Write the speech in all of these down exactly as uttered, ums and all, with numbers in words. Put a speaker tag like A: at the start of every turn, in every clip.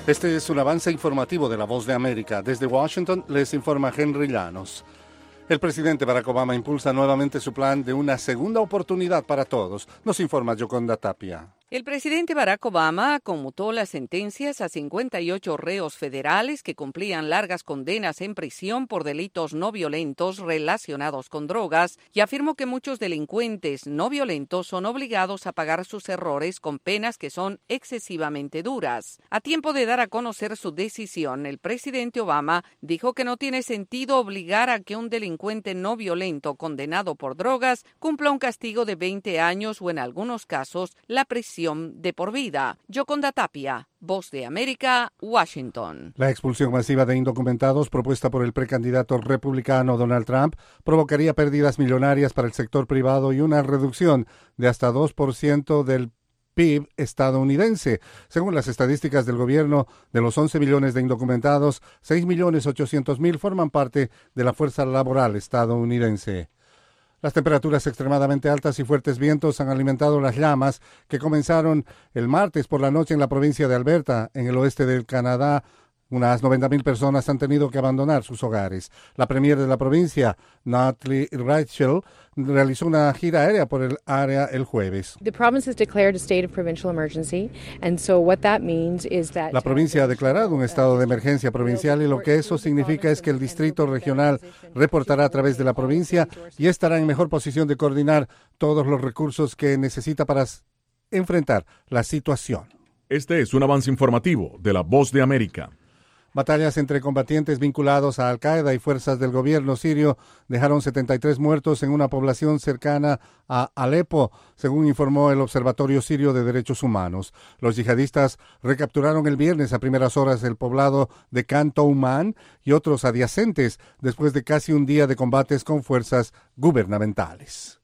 A: Este es un avance informativo de La Voz de América. Desde Washington les informa Henry Llanos. El presidente Barack Obama impulsa nuevamente su plan de una segunda oportunidad para todos. Nos informa Yoconda Tapia.
B: El presidente Barack Obama conmutó las sentencias a cincuenta y ocho reos federales que cumplían largas condenas en prisión por delitos no violentos relacionados con drogas y afirmó que muchos delincuentes no violentos son obligados a pagar sus errores con penas que son excesivamente duras. A tiempo de dar a conocer su decisión, el presidente Obama dijo que no tiene sentido obligar a que un delincuente no violento condenado por drogas cumpla un castigo de veinte años o en algunos casos la prisión de por vida. Yoconda Tapia, Voz de América, Washington.
A: La expulsión masiva de indocumentados propuesta por el precandidato republicano Donald Trump provocaría pérdidas millonarias para el sector privado y una reducción de hasta dos por ciento del P I B estadounidense. Según las estadísticas del gobierno, de los once millones de indocumentados, seis millones ochocientos mil forman parte de la fuerza laboral estadounidense. Las temperaturas extremadamente altas y fuertes vientos han alimentado las llamas que comenzaron el martes por la noche en la provincia de Alberta, en el oeste del Canadá. Unas noventa mil personas han tenido que abandonar sus hogares. La premier de la provincia, Natalie Rachel, realizó una gira aérea por el área el jueves.
C: The province has declared a state of provincial emergency, and so what that means is that
A: La provincia ha declarado un estado de emergencia provincial y lo que eso significa es que el distrito regional reportará a través de la provincia y estará en mejor posición de coordinar todos los recursos que necesita para enfrentar la situación.
D: Este es un avance informativo de La Voz de América.
A: Batallas entre combatientes vinculados a Al-Qaeda y fuerzas del gobierno sirio dejaron setenta y tres muertos en una población cercana a Alepo, según informó el Observatorio Sirio de Derechos Humanos. Los yihadistas recapturaron el viernes a primeras horas el poblado de Khan Touman y otros adyacentes después de casi un día de combates con fuerzas gubernamentales.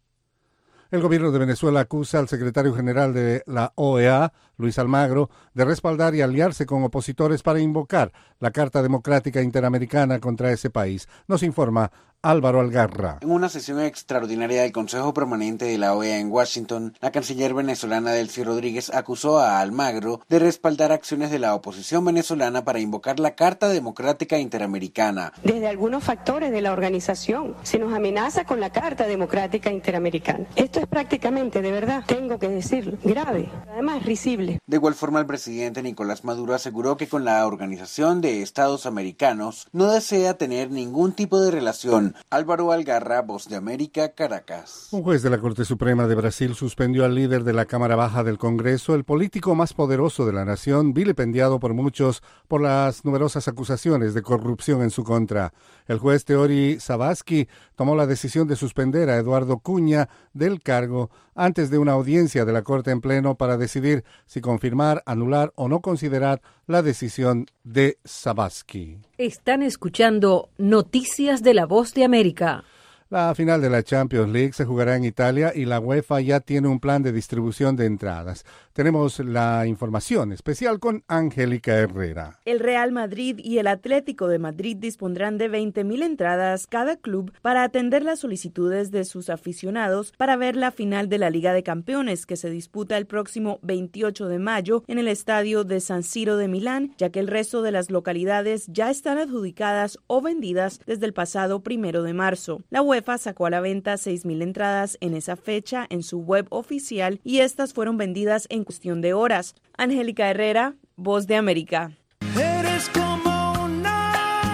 A: El gobierno de Venezuela acusa al secretario general de la O E A, Luis Almagro, de respaldar y aliarse con opositores para invocar la Carta Democrática Interamericana contra ese país. Nos informa Álvaro Algarra.
E: En una sesión extraordinaria del Consejo Permanente de la O E A en Washington, la canciller venezolana Delcy Rodríguez acusó a Almagro de respaldar acciones de la oposición venezolana para invocar la Carta Democrática Interamericana.
F: Desde algunos factores de la organización se nos amenaza con la Carta Democrática Interamericana. Esto es prácticamente, de verdad, tengo que decirlo, grave, además risible.
E: De igual forma, el presidente Nicolás Maduro aseguró que con la Organización de Estados Americanos no desea tener ningún tipo de relación. Álvaro Algarra, Voz de América, Caracas.
A: Un juez de la Corte Suprema de Brasil suspendió al líder de la Cámara Baja del Congreso, el político más poderoso de la nación, vilipendiado por muchos por las numerosas acusaciones de corrupción en su contra. El juez Teori Savasky tomó la decisión de suspender a Eduardo Cunha del cargo antes de una audiencia de la Corte en pleno para decidir si confirmar, anular o no considerar la decisión de Savasky.
G: Están escuchando Noticias de La Voz de América.
A: La final de la Champions League se jugará en Italia y la UEFA ya tiene un plan de distribución de entradas. Tenemos la información especial con Angélica Herrera.
H: El Real Madrid y el Atlético de Madrid dispondrán de veinte mil entradas cada club para atender las solicitudes de sus aficionados para ver la final de la Liga de Campeones que se disputa el próximo veintiocho de mayo en el estadio de San Siro de Milán, ya que el resto de las localidades ya están adjudicadas o vendidas desde el pasado primero de marzo. La UEFA sacó a la venta seis mil entradas en esa fecha en su web oficial y estas fueron vendidas en cuestión de horas. Angélica Herrera, Voz de América.
I: Eres como una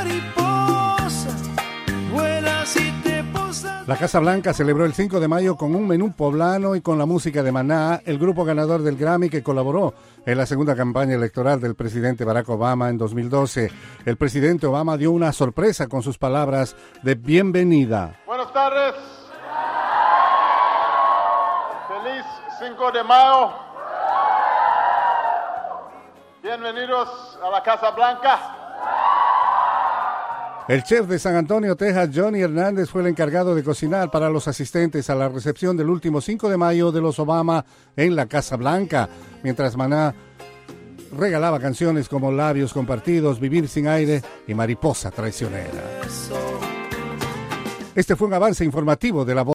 I: mariposa, vuelas y te posas.
A: La Casa Blanca celebró el cinco de mayo con un menú poblano y con la música de Maná, el grupo ganador del Grammy que colaboró en la segunda campaña electoral del presidente Barack Obama en dos mil doce. El presidente Obama dio una sorpresa con sus palabras de bienvenida.
J: Buenas tardes. Feliz cinco de mayo. Bienvenidos a la Casa Blanca.
A: El chef de San Antonio, Texas, Johnny Hernández, fue el encargado de cocinar para los asistentes a la recepción del último cinco de mayo de los Obama en la Casa Blanca, mientras Maná regalaba canciones como Labios Compartidos, Vivir sin Aire y Mariposa Traicionera. Este fue un avance informativo de La Voz